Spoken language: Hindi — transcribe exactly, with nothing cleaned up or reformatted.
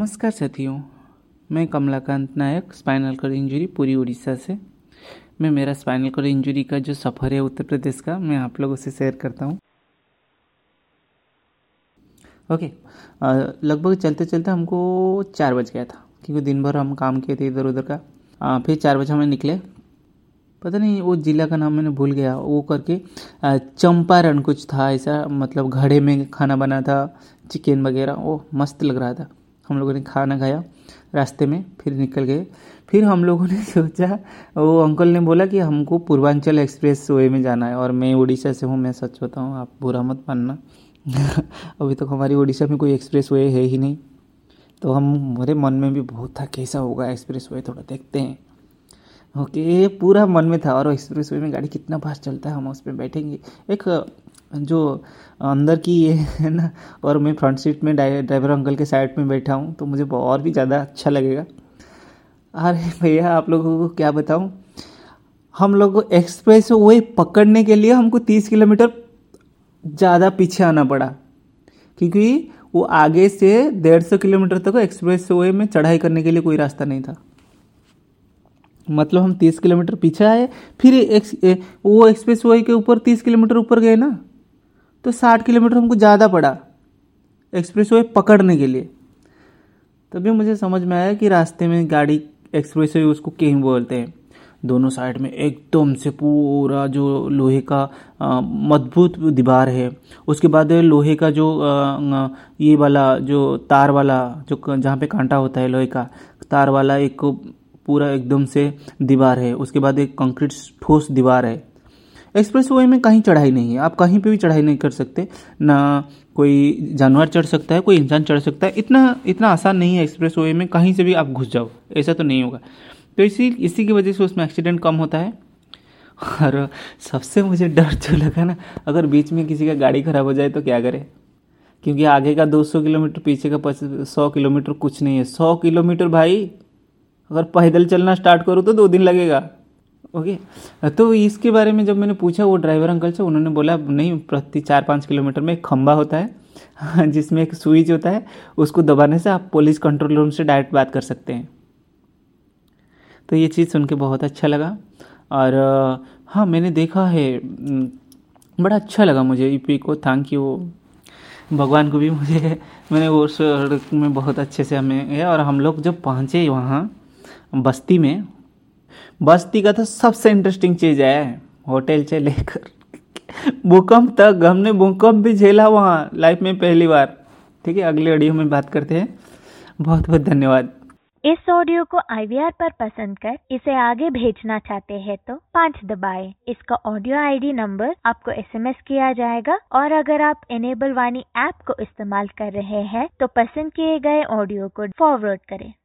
नमस्कार साथियों, मैं Kamalakant Nayak, spinal cord injury पूरी उड़ीसा से। मैं मेरा स्पाइनल कॉर्ड इंजरी का जो सफ़र है उत्तर प्रदेश का, मैं आप लोगों से शेयर करता हूँ। ओके, लगभग चलते चलते हमको चार बज गया था, क्योंकि दिन भर हम काम किए थे इधर उधर का। आ, फिर चार बजे हमें निकले, पता नहीं वो ज़िला का नाम मैंने भूल गया, वो करके आ, चंपारण कुछ था ऐसा, मतलब घड़े में खाना बना था, चिकन वगैरह, वो मस्त लग रहा था। हम लोगों ने खाना खाया रास्ते में, फिर निकल गए। फिर हम लोगों ने सोचा, वो अंकल ने बोला कि हमको पूर्वांचल एक्सप्रेस वे में जाना है, और मैं उड़ीसा से हूँ, मैं सच बताऊँ, आप बुरा मत मानना। अभी तक हमारी उड़ीसा में कोई एक्सप्रेस वे है ही नहीं, तो हम मेरे मन में भी बहुत था कैसा होगा एक्सप्रेस वे, थोड़ा देखते हैं। ओके, पूरा मन में था, और एक्सप्रेस वे में गाड़ी कितना फास्ट चलता है, हम उस पर बैठेंगे। एक जो अंदर की ये है ना, और मैं फ्रंट सीट में ड्राइवर अंकल के साइड में बैठा हूँ, तो मुझे और भी ज़्यादा अच्छा लगेगा। अरे भैया, आप लोगों को क्या बताऊँ, हम लोग को एक्सप्रेस वे पकड़ने के लिए हमको तीस किलोमीटर ज़्यादा पीछे आना पड़ा, क्योंकि वो आगे से डेढ़ सौ किलोमीटर तक एक्सप्रेस वे में चढ़ाई करने के लिए कोई रास्ता नहीं था। मतलब हम तीस किलोमीटर पीछे आए, फिर एक्स, ए, वो एक्सप्रेस वे के ऊपर तीस किलोमीटर ऊपर गए ना, तो साठ किलोमीटर हमको ज़्यादा पड़ा एक्सप्रेस वे पकड़ने के लिए। तभी मुझे समझ में आया कि रास्ते में गाड़ी एक्सप्रेस वे उसको क्यों बोलते हैं। दोनों साइड में एकदम से पूरा जो लोहे का मजबूत दीवार है, उसके बाद लोहे का जो आ, ये वाला जो तार वाला, जो जहाँ पे कांटा होता है लोहे का तार वाला, एक पूरा एकदम से दीवार है। उसके बाद एक कंक्रीट ठोस दीवार है। एक्सप्रेस वे में कहीं चढ़ाई नहीं है, आप कहीं पे भी चढ़ाई नहीं कर सकते ना। कोई जानवर चढ़ सकता है, कोई इंसान चढ़ सकता है, इतना इतना आसान नहीं है एक्सप्रेस वे में कहीं से भी आप घुस जाओ, ऐसा तो नहीं होगा। तो इसी इसी की वजह से उसमें एक्सीडेंट कम होता है। और सबसे मुझे डर जो लगा ना, अगर बीच में किसी का गाड़ी खराब हो जाए तो क्या करे, क्योंकि आगे का दो सौ किलोमीटर, पीछे का सौ किलोमीटर कुछ नहीं है। सौ किलोमीटर भाई, अगर पैदल चलना स्टार्ट करूँ तो दो दिन लगेगा। ओके, तो इसके बारे में जब मैंने पूछा वो ड्राइवर अंकल से, उन्होंने बोला नहीं, प्रति चार पाँच किलोमीटर में एक खंबा होता है जिसमें एक स्विच होता है, उसको दबाने से आप पुलिस कंट्रोल रूम से डायरेक्ट बात कर सकते हैं। तो ये चीज़ सुन के बहुत अच्छा लगा। और हाँ, मैंने देखा है, बड़ा अच्छा लगा मुझे। यूपी को थैंक यू, भगवान को भी मुझे, मैंने वो सड़क में बहुत अच्छे से हमें है। और हम लोग जब पहुँचे वहाँ बस्ती में, बस्ती का तो सबसे इंटरेस्टिंग चीज़ है, होटल से लेकर भूकंप तक, हमने भूकंप भी झेला वहाँ लाइफ में पहली बार। ठीक है, अगले ऑडियो में बात करते हैं। बहुत बहुत धन्यवाद। इस ऑडियो को आई वी आर पर पसंद कर इसे आगे भेजना चाहते हैं तो पाँच दबाएं। इसका ऑडियो आई डी नंबर आपको एस एम एस किया जाएगा, और अगर आप एनेबल वाणी ऐप को इस्तेमाल कर रहे हैं तो पसंद किए गए ऑडियो को फॉरवर्ड करें।